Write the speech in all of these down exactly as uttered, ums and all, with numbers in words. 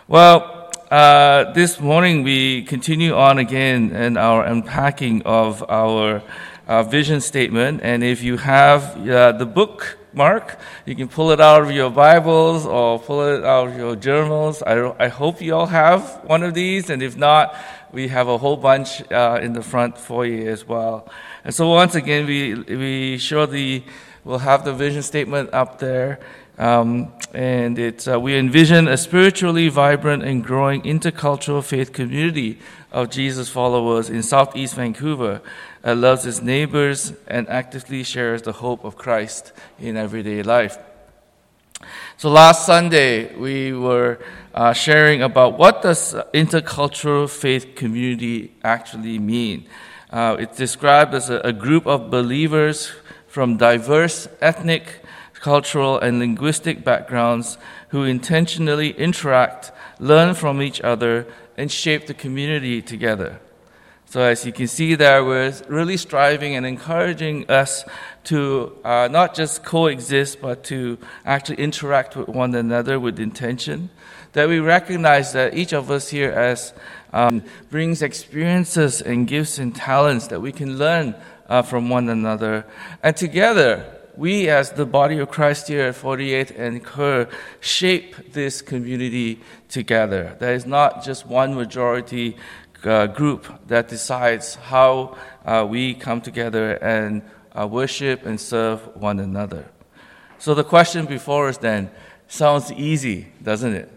Well, uh, this morning we continue on again in our unpacking of our uh, vision statement. And if you have uh, the bookmark, you can pull it out of your Bibles or pull it out of your journals. I, I hope you all have one of these. And if not, we have a whole bunch uh, in the front foyer as well. And so once again, we we surely will have the vision statement up there. Um, and it's, uh, we envision a spiritually vibrant and growing intercultural faith community of Jesus followers in Southeast Vancouver that loves its neighbors and actively shares the hope of Christ in everyday life. So last Sunday, we were uh, sharing about what does intercultural faith community actually mean. Uh, it's described as a, a group of believers from diverse ethnic, cultural, and linguistic backgrounds who intentionally interact, learn from each other, and shape the community together. So as you can see there, we're really striving and encouraging us to uh, not just coexist, but to actually interact with one another with intention. That we recognize that each of us here as um, brings experiences and gifts and talents that we can learn uh, from one another. And together, we as the body of Christ here at forty-eighth and Kerr shape this community together. There is not just one majority uh, group that decides how uh, we come together and uh, worship and serve one another. So the question before us then sounds easy, doesn't it?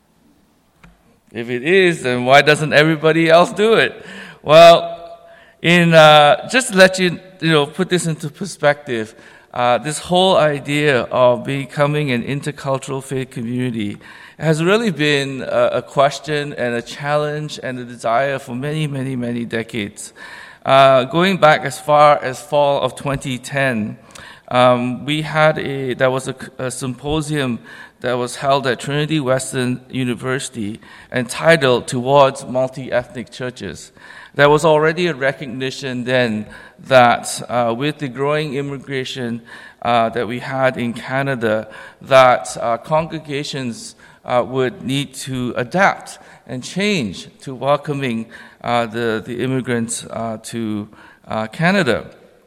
If it is, then why doesn't everybody else do it? Well, in uh, just to let you, you know, put this into perspective, Uh, this whole idea of becoming an intercultural faith community has really been a, a question and a challenge and a desire for many, many, many decades. Uh, going back as far as fall of twenty ten, um, we had a, there was a, a symposium that was held at Trinity Western University entitled Towards Multi-Ethnic Churches. There was already a recognition then that uh, with the growing immigration uh, that we had in Canada, that uh, congregations uh, would need to adapt and change to welcoming uh, the, the immigrants uh, to uh, Canada.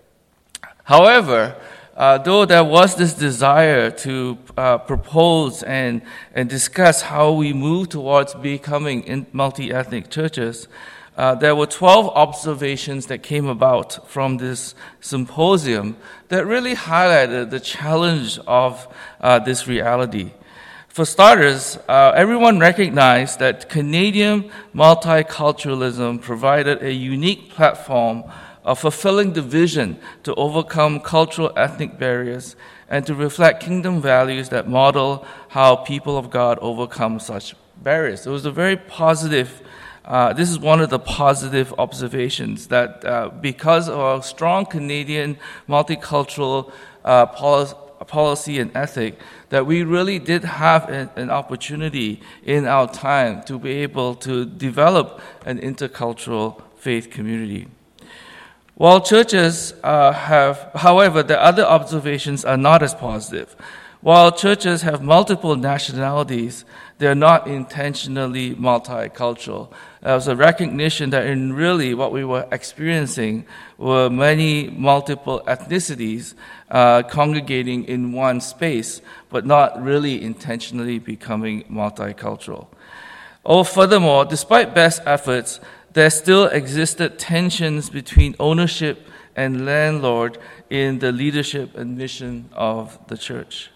However, Uh, though there was this desire to uh, propose and, and discuss how we move towards becoming in multi-ethnic churches, uh, there were twelve observations that came about from this symposium that really highlighted the challenge of uh, this reality. For starters, uh, everyone recognized that Canadian multiculturalism provided a unique platform of fulfilling the vision to overcome cultural ethnic barriers and to reflect kingdom values that model how people of God overcome such barriers. It was a very positive, uh, this is one of the positive observations that uh, because of our strong Canadian multicultural uh, policy, policy and ethic, that we really did have an, an opportunity in our time to be able to develop an intercultural faith community. While churches uh, have, however, the other observations are not as positive. While churches have multiple nationalities, they're not intentionally multicultural. There was a recognition that in really what we were experiencing were many multiple ethnicities uh, congregating in one space, but not really intentionally becoming multicultural. Oh, furthermore, despite best efforts, there still existed tensions between ownership and landlord in the leadership and mission of the church.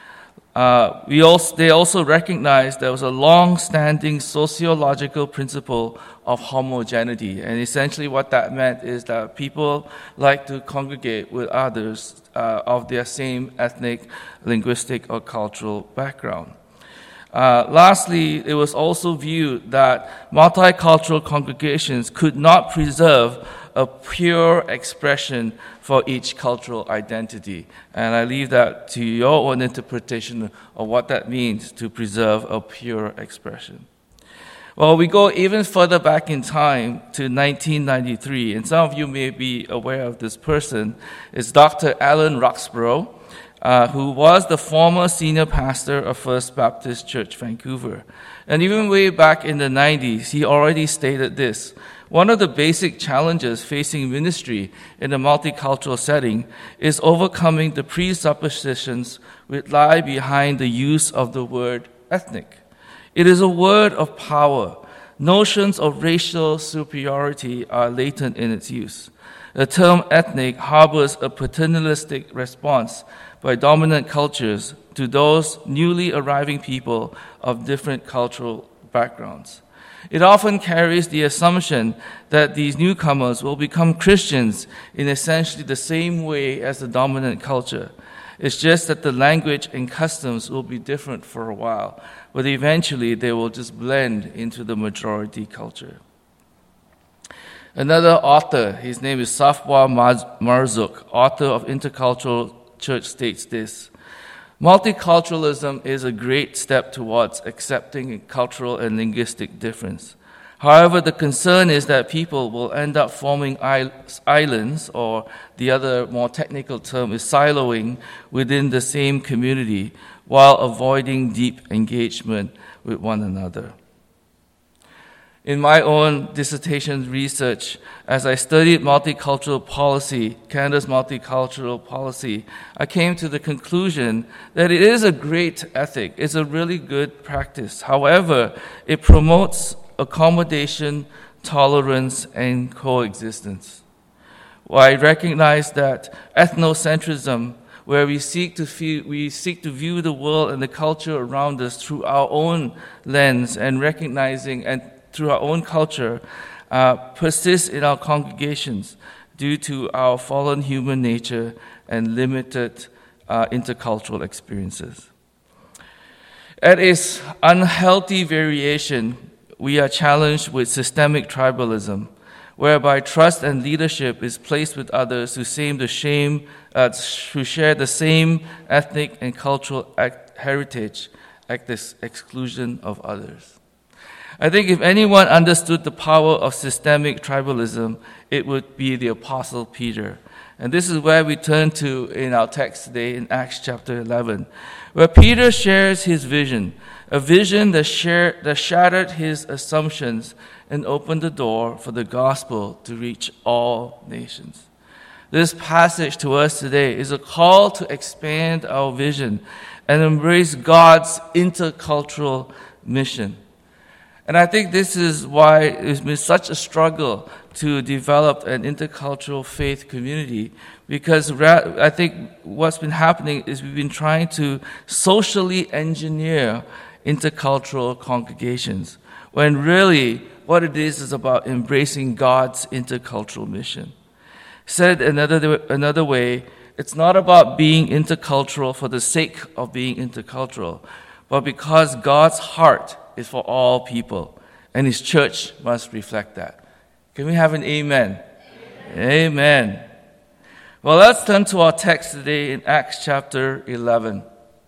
Uh, we also, they also recognized there was a long-standing sociological principle of homogeneity, and essentially what that meant is that people like to congregate with others uh, of their same ethnic, linguistic, or cultural background. Uh, lastly, it was also viewed that multicultural congregations could not preserve a pure expression for each cultural identity. And I leave that to your own interpretation of what that means to preserve a pure expression. Well, we go even further back in time to nineteen ninety-three, and some of you may be aware of this person. It's Doctor Alan Roxburgh. uh, who was the former senior pastor of First Baptist Church, Vancouver. And even way back in the nineties, he already stated this: one of the basic challenges facing ministry in a multicultural setting is overcoming the presuppositions which lie behind the use of the word ethnic. It is a word of power. Notions of racial superiority are latent in its use. The term ethnic harbors a paternalistic response by dominant cultures to those newly arriving people of different cultural backgrounds. It often carries the assumption that these newcomers will become Christians in essentially the same way as the dominant culture. It's just that the language and customs will be different for a while, but eventually they will just blend into the majority culture. Another author, his name is Safwa Marzuk, author of Intercultural Church, states this: multiculturalism is a great step towards accepting cultural and linguistic difference. However, the concern is that people will end up forming islands, or the other more technical term is siloing, within the same community while avoiding deep engagement with one another. In my own dissertation research, as I studied multicultural policy, Canada's multicultural policy, I came to the conclusion that it is a great ethic. It's a really good practice. However, it promotes accommodation, tolerance, and coexistence. Well, I recognize that ethnocentrism, where we seek to feel, we seek to view the world and the culture around us through our own lens and recognizing and through our own culture, uh, persists in our congregations due to our fallen human nature and limited uh, intercultural experiences. At its unhealthy variation, we are challenged with systemic tribalism, whereby trust and leadership is placed with others who shame the shame, uh, who share the same ethnic and cultural act, heritage at the exclusion of others. I think if anyone understood the power of systemic tribalism, it would be the Apostle Peter. And this is where we turn to in our text today in Acts chapter eleven, where Peter shares his vision, a vision that, share, that shattered his assumptions and opened the door for the gospel to reach all nations. This passage to us today is a call to expand our vision and embrace God's intercultural mission. And I think this is why it's been such a struggle to develop an intercultural faith community, because I think what's been happening is we've been trying to socially engineer intercultural congregations, when really what it is is about embracing God's intercultural mission. Said another, another way, it's not about being intercultural for the sake of being intercultural, but because God's heart is for all people, and His church must reflect that. Can we have an amen? Amen. Amen. Well, let's turn to our text today in Acts chapter eleven.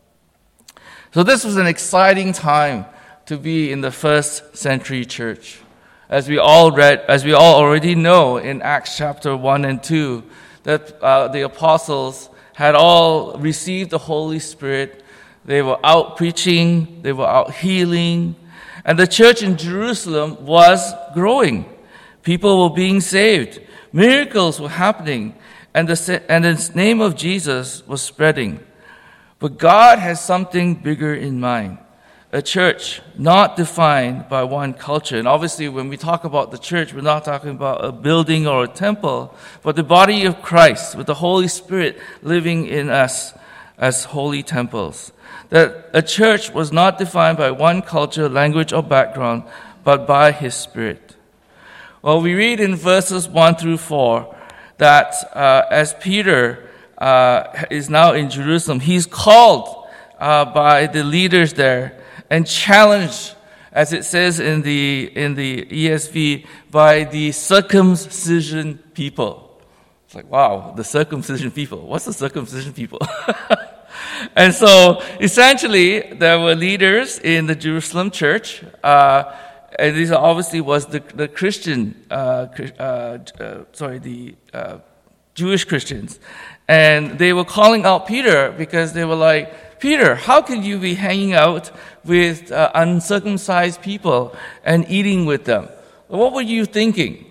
So this was an exciting time to be in the first century church. As we all read, as we all already know in Acts chapter one and two, that uh, the apostles had all received the Holy Spirit. They were out preaching, they were out healing, and the church in Jerusalem was growing. People were being saved. Miracles were happening, and the, and the name of Jesus was spreading. But God has something bigger in mind. A church not defined by one culture. And obviously when we talk about the church, we're not talking about a building or a temple, but the body of Christ with the Holy Spirit living in us as holy temples. That a church was not defined by one culture, language, or background, but by His Spirit. Well, we read in verses one through four that uh, as Peter uh, is now in Jerusalem, he's called uh, by the leaders there and challenged, as it says in the in the E S V, by the circumcision people. It's like, wow, the circumcision people. What's the circumcision people? And so, essentially, there were leaders in the Jerusalem church, uh, and this obviously was the, the Christian, uh, uh, uh, sorry, the uh, Jewish Christians. And they were calling out Peter because they were like, Peter, how can you be hanging out with uh, uncircumcised people and eating with them? What were you thinking?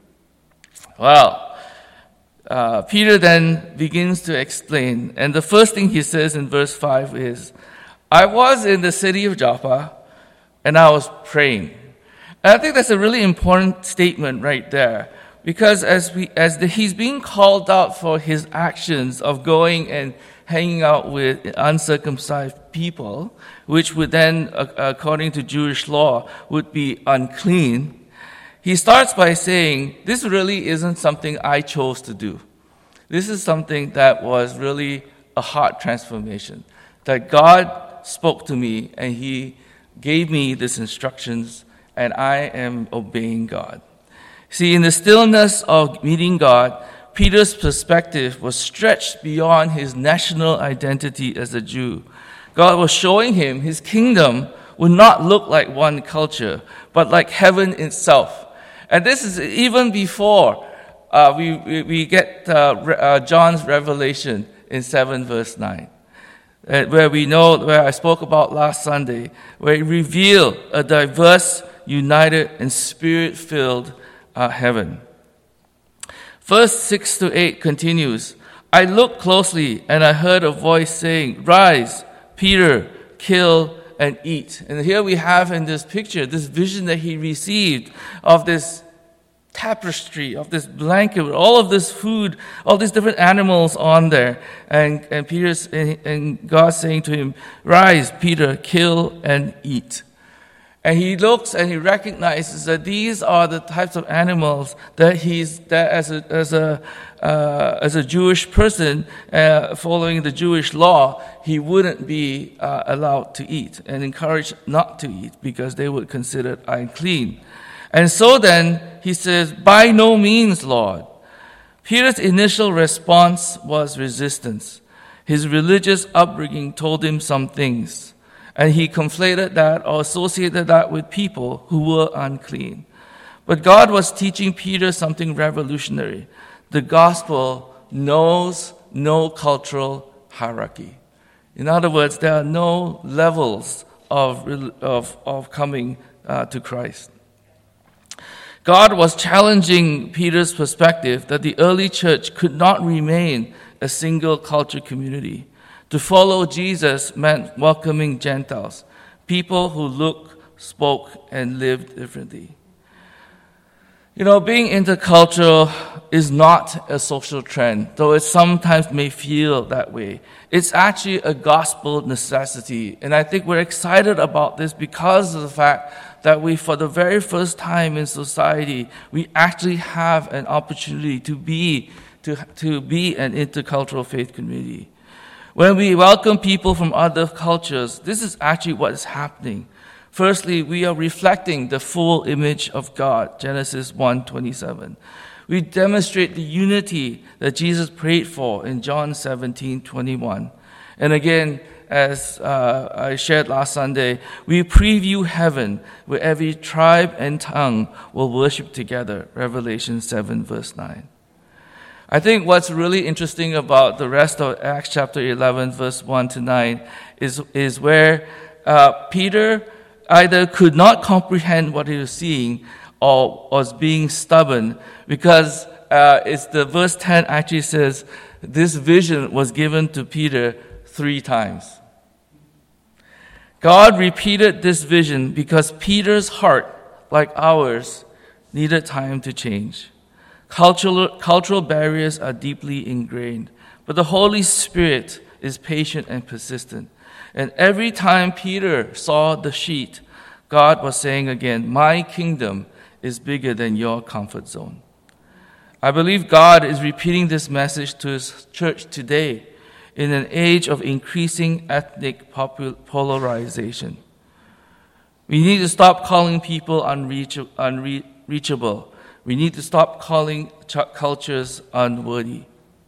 Well, uh, Peter then begins to explain. And the first thing he says in verse five is, I was in the city of Joppa and I was praying. And I think that's a really important statement right there. Because as we, as the, he's being called out for his actions of going and hanging out with uncircumcised people, which would then, according to Jewish law, would be unclean, he starts by saying, this really isn't something I chose to do. This is something that was really a heart transformation. That God spoke to me and he gave me these instructions and I am obeying God. See, in the stillness of meeting God, Peter's perspective was stretched beyond his national identity as a Jew. God was showing him his kingdom would not look like one culture, but like heaven itself. And this is even before uh, we, we, we get uh, uh, John's revelation in seven verse nine, uh, where we know, where I spoke about last Sunday, where it revealed a diverse, united, and spirit-filled Uh, heaven. Verse six to eight continues, I looked closely and I heard a voice saying, Rise, Peter, kill and eat. And here we have in this picture, this vision that he received of this tapestry, of this blanket, with all of this food, all these different animals on there. And, and Peter's, and, and God saying to him, Rise, Peter, kill and eat. And he looks and he recognizes that these are the types of animals that he's that as a as a uh, as a Jewish person uh, following the Jewish law, he wouldn't be uh, allowed to eat and encouraged not to eat because they would consider it unclean. And so then he says, "By no means, Lord." Peter's initial response was resistance. His religious upbringing told him some things. And he conflated that or associated that with people who were unclean. But God was teaching Peter something revolutionary. The gospel knows no cultural hierarchy. In other words, there are no levels of, of, of coming uh, to Christ. God was challenging Peter's perspective that the early church could not remain a single culture community. To follow Jesus meant welcoming Gentiles, people who looked, spoke, and lived differently. You know, being intercultural is not a social trend, though it sometimes may feel that way. It's actually a gospel necessity. And I think we're excited about this because of the fact that we, for the very first time in society, we actually have an opportunity to be, to, to be an intercultural faith community. When we welcome people from other cultures, this is actually what is happening. Firstly, we are reflecting the full image of God, Genesis one twenty-seven. We demonstrate the unity that Jesus prayed for in John seventeen twenty-one. And again, as uh, I shared last Sunday, we preview heaven where every tribe and tongue will worship together, Revelation seven verse nine. I think what's really interesting about the rest of Acts chapter eleven, verse one to nine, is, is where uh, Peter either could not comprehend what he was seeing or was being stubborn, because uh, it's the verse ten actually says, this vision was given to Peter three times. God repeated this vision because Peter's heart, like ours, needed time to change. Cultural, cultural barriers are deeply ingrained, but the Holy Spirit is patient and persistent. And every time Peter saw the sheet, God was saying again, my kingdom is bigger than your comfort zone. I believe God is repeating this message to his church today in an age of increasing ethnic polarization. We need to stop calling people unreach- unreachable. We need to stop calling ch- cultures unworthy.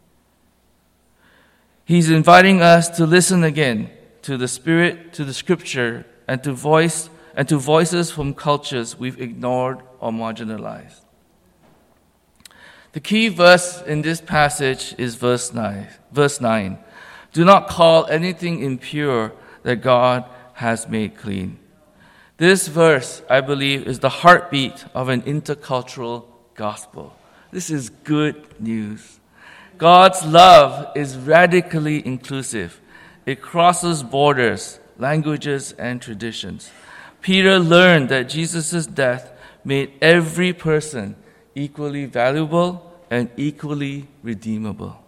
He's inviting us to listen again to the Spirit, to the Scripture, and to voice and to voices from cultures we've ignored or marginalized. The key verse in this passage is verse nine. Verse nine. Do not call anything impure that God has made clean. This verse, I believe, is the heartbeat of an intercultural gospel. This is good news. God's love is radically inclusive. It crosses borders, languages, and traditions. Peter learned that Jesus' death made every person equally valuable and equally redeemable.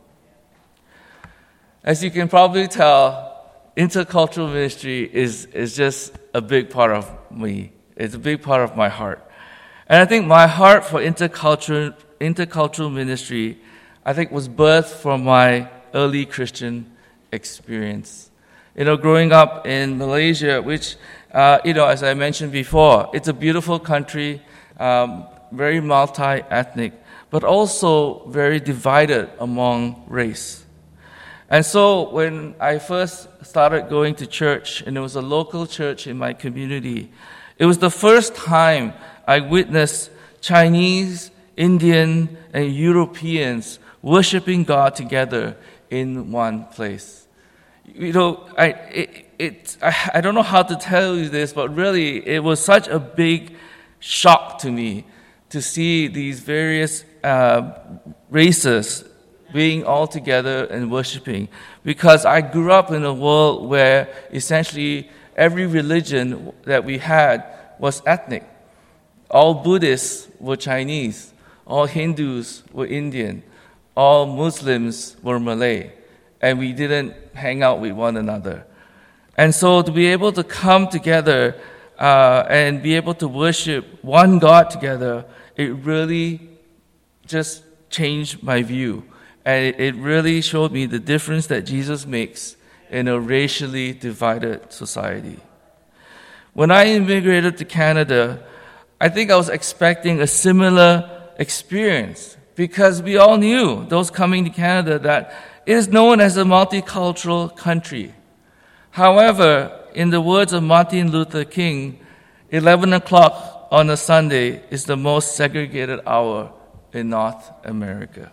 As you can probably tell, intercultural ministry is, is just a big part of me. It's a big part of my heart. And I think my heart for intercultural, intercultural ministry, I think, was birthed from my early Christian experience. You know, growing up in Malaysia, which, uh, you know, as I mentioned before, it's a beautiful country, um, very multi-ethnic, but also very divided among race. And so when I first started going to church, and it was a local church in my community, it was the first time I witnessed Chinese, Indian, and Europeans worshiping God together in one place. You know, I it, it I, I don't know how to tell you this, but really it was such a big shock to me to see these various uh, races being all together and worshiping, because I grew up in a world where essentially every religion that we had was ethnic. All Buddhists were Chinese, all Hindus were Indian, all Muslims were Malay, and we didn't hang out with one another. And so to be able to come together uh, and be able to worship one God together, it really just changed my view. And it, it really showed me the difference that Jesus makes in a racially divided society. When I immigrated to Canada, I think I was expecting a similar experience, because we all knew, those coming to Canada, that it is known as a multicultural country. However, in the words of Martin Luther King, eleven o'clock on a Sunday is the most segregated hour in North America.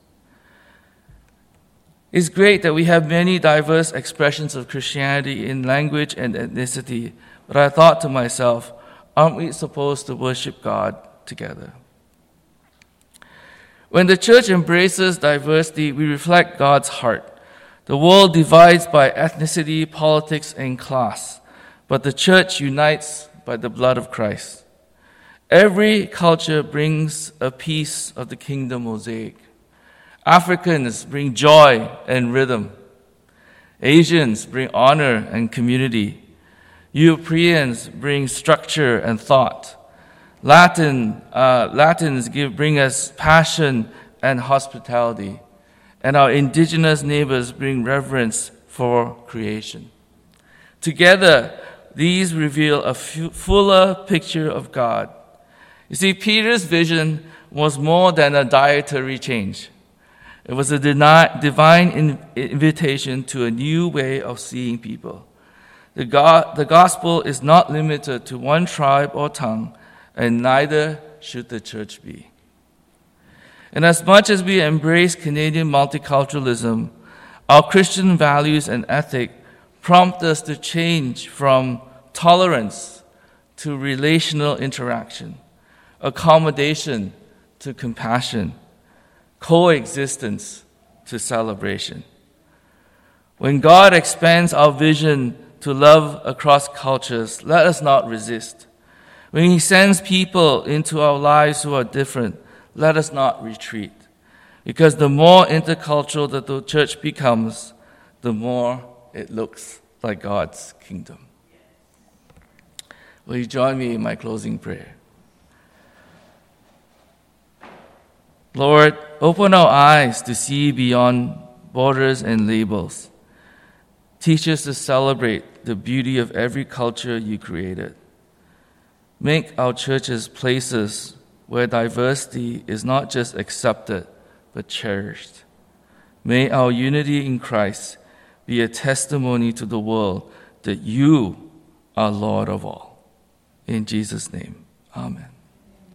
It's great that we have many diverse expressions of Christianity in language and ethnicity, but I thought to myself, aren't we supposed to worship God together? When the church embraces diversity, we reflect God's heart. The world divides by ethnicity, politics, and class, but the church unites by the blood of Christ. Every culture brings a piece of the kingdom mosaic. Africans bring joy and rhythm. Asians bring honor and community. Europeans bring structure and thought. Latin, uh, Latins give, bring us passion and hospitality. And our indigenous neighbors bring reverence for creation. Together, these reveal a f- fuller picture of God. You see, Peter's vision was more than a dietary change. It was a divine invitation to a new way of seeing people. The, God, the gospel is not limited to one tribe or tongue, and neither should the church be. And as much as we embrace Canadian multiculturalism, our Christian values and ethic prompt us to change from tolerance to relational interaction, accommodation to compassion, coexistence to celebration. When God expands our vision to love across cultures, let us not resist. When He sends people into our lives who are different, let us not retreat. Because the more intercultural that the church becomes, the more it looks like God's kingdom. Will you join me in my closing prayer? Lord, open our eyes to see beyond borders and labels. Teach us to celebrate the beauty of every culture you created. Make our churches places where diversity is not just accepted, but cherished. May our unity in Christ be a testimony to the world that you are Lord of all. In Jesus' name, amen.